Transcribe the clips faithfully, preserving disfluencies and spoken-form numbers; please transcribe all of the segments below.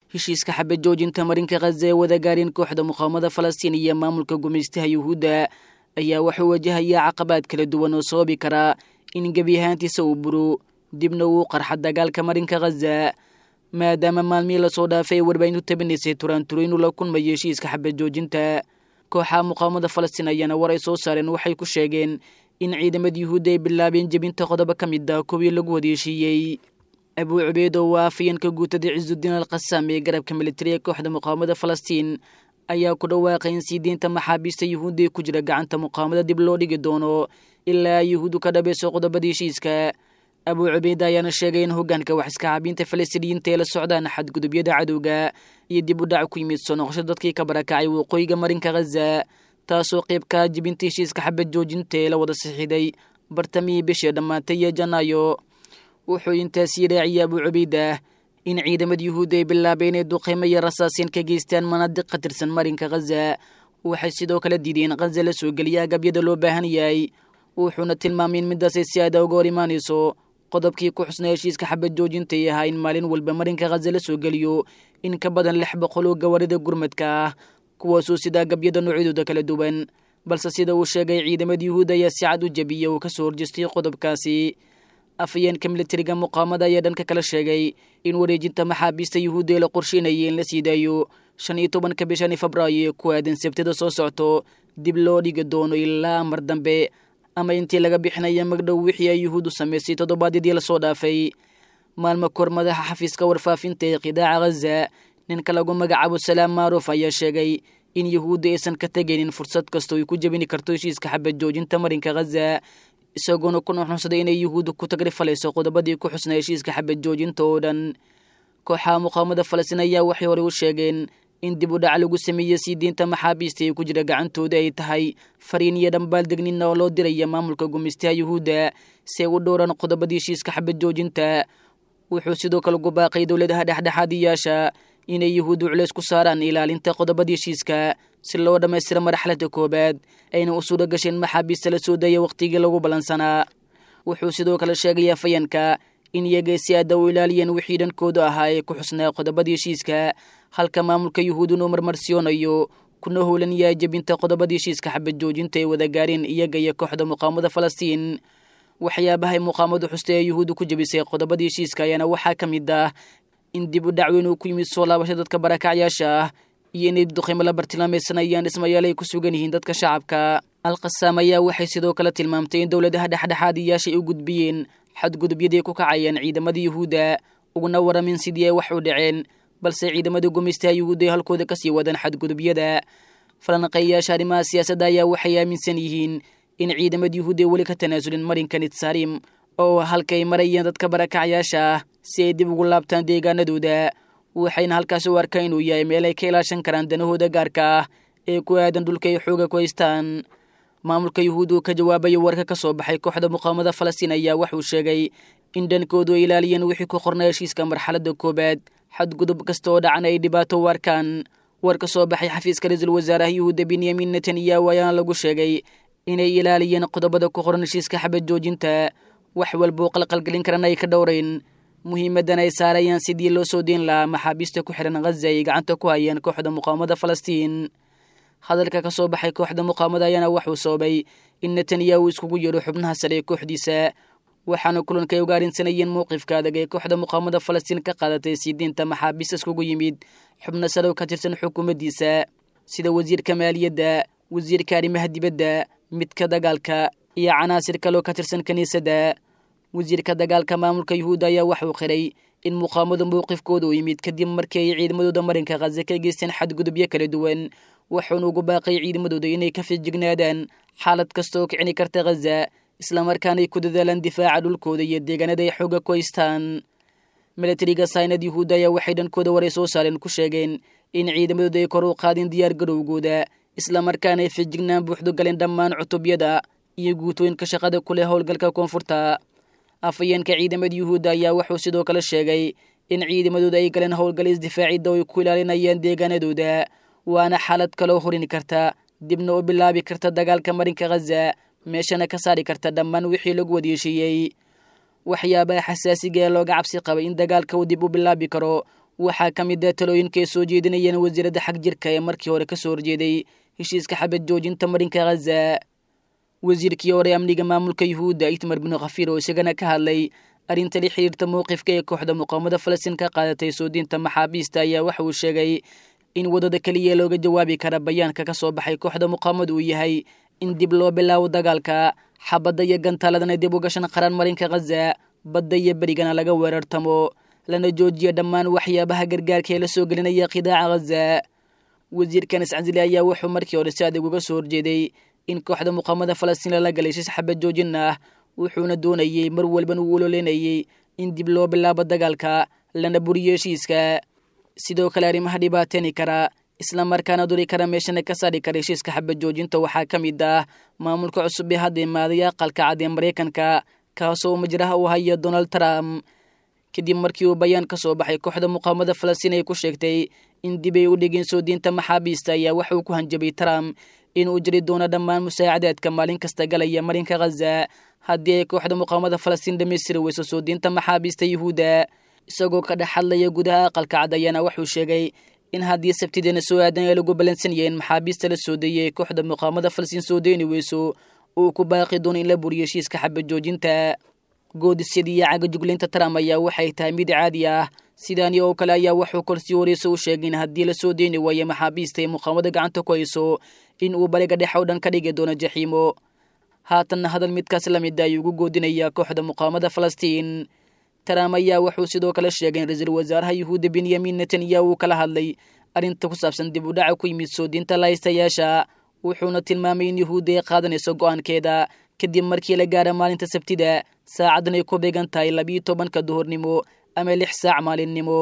heshiiska xabad joojinta marinka Gaza ee wada gaareen kooxda muqaawamada Falastiin iyo maamulka gumeystaha Yuhuudda ayaa wuxuu wajahayaa caqabad kala duwan oo sababi kara in gebi ahaantiisa uu buro dibna uu qarxa dagaalka marinka Gaza maadaama maalmihii la soo dhaafay warbaahintu tabinaysay Turanturin la kulmay heshiiska xabad joojinta. kooxaha muqaawamada Falastiin ayaana war ay soo saareen waxay ku sheegeen in ciidamada Yuhuudda ay bilaabeen jabinta qodobo ka mid ah kuwii lagu wadeeshiyay. Abu Ubayd oo waafiyanka guutada Ciizuddin al-Qassam ee garabka militariga kooxda muqaawamada Falastiin ayaa ku dhawaaqay in siideenta maxaabiista Yuhuudda ku jira gacanta muqaawamada dib loo dhigi doono ilaa Yuhuuddu ka dhabayso qodobadii heshiiska. Abu Ubayd ayaana sheegay in hoggaanka wax iska caabinta Falastiiniyiinta ee la socdaan xadgudubyada cadowga iyo dib u dhac ku yimid soo noqoshada dadkii ka barakacay waqooyiga marinka Gaza taasoo qayb ka jibinta heshiiska xabad joojinta ee la wada saxiixday bartamihii bishii dhammaatay ee Janaayo. wuxuu intaasi raaciyay Abu Ubayd in ciidamada Yuhuudda ay bilaabeen inay duqeymo iyo rasaasiin ka geystaan manaadiq ka tirsan marinka Gaza. waxay sidoo kale diideen Gaza la soo geliya agabyada loo baahan yahay wuxuuna tilmaamay in midaas ay si aad uga hor imaanayso qodobkii ku xusnaa heshiiska xabad joojinta ee ahaa in maalin walba marinka Gaza la soo geliyo in ka badan lix boqol oo gawaarida gurmadka ah kuwaasoo sida agabyada noocyadooda kala duwan balse sida uu sheegay ciidamada Yuhuudda ayaa si cad u jabiyay oo ka soo horjeestay qodobkaasi. afayeenka militariga muqaawamada ayaa dhanka kala sheegay in wareejinta maxaabiista Yuhuudda la qorsheynayay in la sii daayo shan iyo tobanka bishan Febraayo ku aadan Sabtida soo socto dib loo dhigi doono ilaa mar dambe ama intii laga bixinayo magdhow wixii ay Yuhuuddu sameysay toddobaadii la soo dhaafay. maalmo kor madaxa xafiiska warfaafinta ee qidaaca Gaza ninka lagu magacaabo Salaam Maaruf ayaa sheegay in Yuhuudda aysan ka tagaynin fursad kasta oo ay ku jabin karto heshiiska xabad joojinta marinka Gaza isagoona ku nuuxnuuxsaday inay Yuhuuddu ku tagrifaleyso qodobadii ku xusnaa heshiiska xabad joojinta oo dhan. kooxaha muqaawamada Falastiin ayaa waxay hore u sheegeen in dib u dhac lagu sameeyay siideenta maxaabiista ee ku jira gacantooda ay tahay fariin iyo dhambaal degnin oo loo diraya maamulka gumeystaha Yuhuudda si ay u dhowraan qodobadii heshiiska xabad joojinta. wuxuu sidoo kale ugu baaqay dowladaha dhexdhexaadiyaasha inay Yuhuuddu culays ku saaraan ilaalinta qodobadii heshiiska si loo dhammaystiro marxaladda koobaad ayna u suura gasheen maxaabiista la soo daya waqtigii lagu balansanaa. wuxuu sidoo kale sheegay afayeenka in iyaga si aad u ilaaliyeen wixii dhankooda ahaa ee ku xusnaa qodobadii heshiiska halka maamulka Yuhuuddu uu marmarsiyoonayo kuna howlan yahay jabinta qodobadii heshiiska xabad joojinta ee wada gaareen iyaga iyo kooxda muqaawamada Falastiin. waxyaabaha muqaawamadu xustay ee Yuhuuddu ku jabisay qodobadii heshiiska ayaana waxaa ka mid ah in dib u dhac weyn uu ku yimid soo laabashada dadka barakacyaasha ah iyo inay duqeymo la bartilmaameedsanayaan dhismayaal ay ku sugan yihiin dadka shacabka. al-Qassam ayaa waxay sidoo kale tilmaamtay in dowladaha dhexdhexaadiyaasha ay u gudbiyeen xadgudubyadii ku kacayeen ciidamada Yuhuudda uguna waramin sidii ay wax u dhaceen balse ciidamada gumeystaha Yuhuudda ay halkooda ka sii wadaan xadgudubyada. falanqeeyaasha arrimaha siyaasadda ayaa waxay aaminsan yihiin in ciidamada Yuhuudda ay weli ka tanaasulin marinka Nitsaarim oo halkay marayeen dadka barakacyaasha ah si ay dib ugu laabtaan deegaanadooda waxayna halkaas u arkaan inuu yahay meel ay ka ilaashan karaan danahooda gaarka ah ee ku aadan dhulka ay xooga ku haystaan. maamulka Yuhuuddu ka jawaabay warka ka soo baxay kooxda muqaawamada Falastiin ayaa wuxuu sheegay in dhankoodu ay ilaaliyeen wixii ku qornaa heshiiska marxaladda koobaad xadgudub kasta oo dhacan ay dhibaato u arkaan. war ka soo baxay xafiiska ra'iisul wasaaraha Yuhuudda Benyamin Netanyahu ayaana lagu sheegay inay ilaaliyeen qodobada ku qoran heshiiska xabad joojinta wax walba oo qalqalgelin karana ay ka dhowreen muhiimadan ay saarayaan sidii loo soo deyn lahaa maxaabiista ku xiran Gaza ay gacanta ku hayaan kooxda muqaawamada Falastiin. hadalka ka soo baxay kooxda muqaawamada ayaana wuxuu sababay in Netanyahu iskugu yeero xubnaha sare ee kooxdiisa waxaana kulanka ay ugaarinsanayeen mowqifka adag ee kooxda muqaawamada Falastiin ka qaadatay siideenta maxaabiista iskugu yimid xubno sare oo ka tirsan xukuumaddiisa sida wasiirka maaliyadda wasiirka arrimaha dibadda midka dagaalka iyo canaasir kale oo ka tirsan kaniisadda. wasiirka dagaalka maamulka Yuhuudda ayaa wuxuu qiray in muqaawamada mowqifkooda u yimid kadib markii ay ciidamadooda marinka Gaza ka geysteen xadgudubyo kala duwan wuxuuna ugu baaqay ciidamadooda inay ka feejignaadaan xaalad kasta oo kicini karta Gaza isla markaana ay ku dadaalaan difaaca dhulkooda iyo deegaanada ay xooga ku haystaan. militariga saynad Yuhuudda ayaa waxay dhankooda war ay soo saareen ku sheegeen in ciidamadooda ay kor u qaadeen diyaar garowgooda isla markaana ay feejignaan buuxdo galeen dhammaan cutubyada iyo guutooyinka shaqada ku leh howlgalka koonfurta. afayeenka ciidamada Yuhuudda ayaa wuxuu sidoo kale sheegay in ciidamadooda ay galeen howlgal isdifaacida oo ay ku ilaalinayaan deegaanadooda waana xaalad kale oo horin karta dibna u bilaabi karta dagaalka marinka Gaza meeshana ka saari karta dhammaan wixii lagu wadeeshiyay. waxyaabaha xasaasiga ee looga cabsi qabay in dagaalka uu dib u bilaabi karo waxaa ka mid ah talooyinka ay soo jeedinayeen wasiiradda xag jirka ee markii hore ka soo horjeeday heshiiska xabad joojinta marinka Gaza. wasiirkii hore amniga maamulka Yuhuudda Itamar bin Gafir oo isagana ka hadlay arrinta la xiriirta mowqifka ee kooxda muqaawamada Falastiin ka qaadatay soo diinta maxaabiista ayaa waxa uu sheegay in wadada kaliya looga jawaabi kara bayaanka ka soo baxay kooxda muqaawamada uu yahay in dib loo bilaabo dagaalka xabadda iyo gantaaladana dib u gashan qaran marinka Gaza badda iyo berigana laga weerartamo lana joojiyo dhammaan waxyaabaha gargaarka ee la soo gelinaya qidaaca Gaza. wasiirkan iscasili ayaa wuxuu markii hore si adag uga soo horjeeday in kooxda muqaawamada Falastiin la galay heshiis xabad joojin ah wuxuuna doonayay mar walba uu ololeynayay in dib loo bilaabo dagaalka lana buriyo heshiiska. sidoo kale arrimaha dhibaateeni kara isla markaana duri kara meeshana ka saari kara heshiiska xabad joojinta waxaa ka mid ah maamulka cusub ee hadda imaaday aqalka cad ee Mareykanka kaasoo majraha u haya Donald Trump kadib markii uu bayaan ka soo baxay kooxda muqaawamada Falastiin ay ku sheegtay in dib ay u dhigeen soo diinta maxaabiista ayaa waxa uu ku hanjabay Trump inuu jiri doono dhammaan musaacadaadka maalin kasta galaya marinka Gaza haddii ay kooxda muqaawamada Falastiin dhamaystiri weyso soo diinta maxaabiista Yuhuudda. isagoo ka dhex hadlaya gudaha aqalka cad ayaana wuxuu sheegay in haddii sabtidana soo aadan ay lagu balansan yahay in maxaabiista la soo deeyay kooxda muqaawamada Falastiin soo deyni weyso uu ku baaqi doono in la buriyo heshiiska xabad joojinta. goodisyadii iyo caga juglaynta Trump ayaa waxay tahay mid caadi ah sidaani oo kale ayaa wuxuu korsi wareyso u sheegay in haddii la soo deyni waayo maxaabiista ee muqaawamada gacanta ku hayso in uu bariga dhexe oo dhan ka dhigi doono jaxiimo. haatanna hadal midkaas la mid ah ayuu ugu goodinayaa kooxda muqaawamada Falastiin. Trump ayaa wuxuu sidoo kale sheegay in ra'iisul wasaaraha Yuhuudda Benjamin Netanyahu uu kala hadlay arrinta ku saabsan dib u dhaca ku yimid soo diinta lahaystayaasha wuxuuna tilmaamay in Yuhuudda ay qaadanayso go'aankeeda kadib markii la gaaro maalinta Sabtida saacadan ay ku beegan tahay labiyo tobanka duhurnimo ama lix saac maalinimo.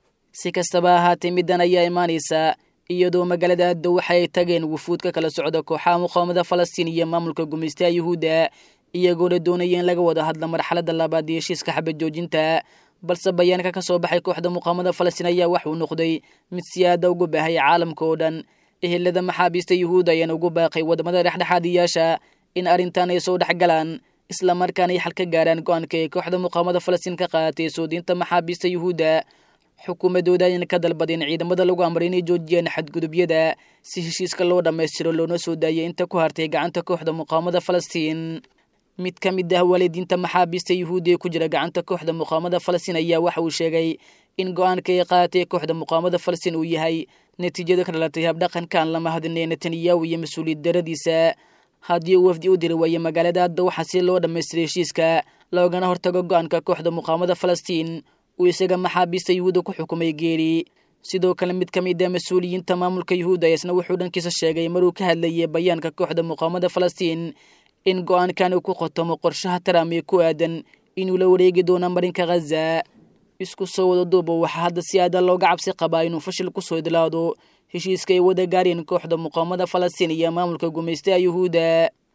si kastaba ahaatee middan ayaa imaanaysa iyadoo magaalada Addo waxay tageen wufuud ka kala socda kooxaha muqaawamada Falastiin iyo maamulka gumeystaha Yuhuudda iyagoo la doonaya in laga wada hadlo marxaladda labaad ee heshiiska xabad joojinta balse bayaanka ka soo baxay kooxda muqaawamada Falastiin ayaa wax uu noqday mid si aad ah ugu baahay caalamka oo dhan. ehelada maxaabiista Yuhuudda ayaan ugu baaqay wadamada dhexdhexaadiyaasha in arrintan ay soo dhexgalaan isla markaana ay xal ka gaaraan go'aanka ee kooxda muqaawamada Falastiin ka qaadatay soo diinta maxaabiista Yuhuudda. xukuumadooda ayaan ka dalbadeen ciidamada lagu amray inay joojiyaan xadgudubyada si heshiiska loo dhammaystiro loona soo daayay inta ku hartay gacanta kooxda muqaawamada Falastiin. mid ka mid ah waalidiinta maxaabiista Yuhuudda ee ku jira gacanta kooxda muqaawamada Falastiin ayaa waxa uu sheegay in go'aanka ay qaadatay kooxda muqaawamada Falastiin uu yahay natiijada ka dhalatay habdhaqankan lama hadlin ee Netanyahu iyo mas'uuliyad daradiisa. haddii uu wafdi u diri waayo magaalada Addo waxaa si loo dhammaystiray heshiiska loogana hortago go'aanka kooxda muqaawamada Falastiin uu isaga maxaabiista Yuhuudda ku xukumay geeri. sidoo kale mid ka mid ah mas'uuliyiinta maamulka Yuhuudda isna wuxuu dhankiisa sheegay maruu ka hadlayay bayaanka kooxda muqaawamada Falastiin in go'aankan uu ku qotomo qorshaha Trump ee ku aadan inuu la wareegi doono marinka Gaza. isku soo wada duuba waxaa hadda si aad ah looga cabsi qabaa inuu fashil ku soo idlaado heshiiska ay wada gaareen kooxda muqaawamada Falastiin iyo maamulka gumeystaha Yuhuudda.